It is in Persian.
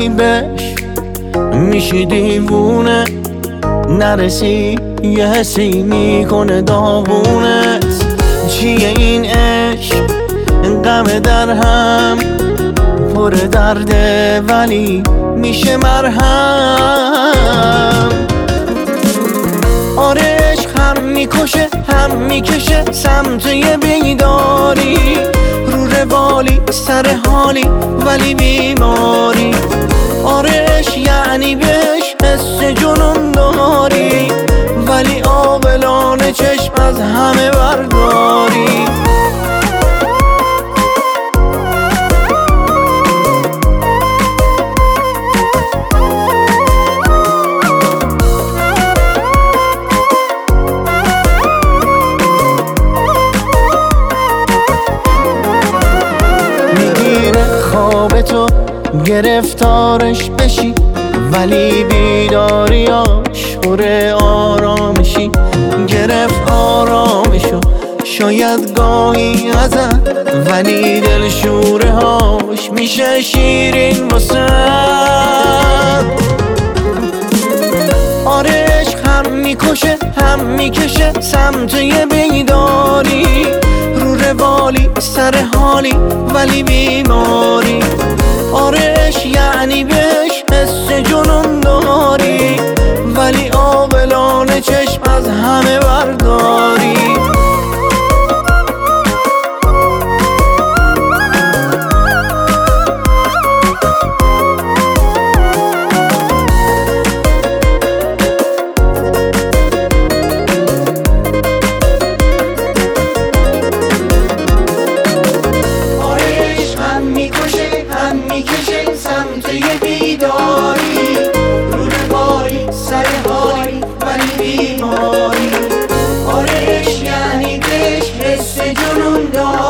یعنی بهش میشی دیوونه، نرسی یه حسی میکنه داغونت. چیه این عشق غم در هم پر درده ولی میشه مرهم. آره عشق هم میکشه هم میکشه سمت یه بیداری، رو روالی سر حالی ولی بیماری. آره عشق یعنی بهش حس جنون داری، ولی عاقلانه چشم از همه برداری. خواب تو گرفتارش بشی ولی بیداریاش پر آرامشی. گرفت آرامشو شاید گاهی ازت، ولی دل شوره هاش میشه شیرین واسه. آره عشق هم میکشه هم میکشه سمت یه بیداری، رو روالی سر حالی ولی بیماری. آره عشق یعنی بهش حس جنون داری، ولی عاقلانه چشم از همه برداری. میکشه سمت یه بیداری، رو روالی سر حالی ولی بیماری. آره عشق یعنی بهش حس جنون داری.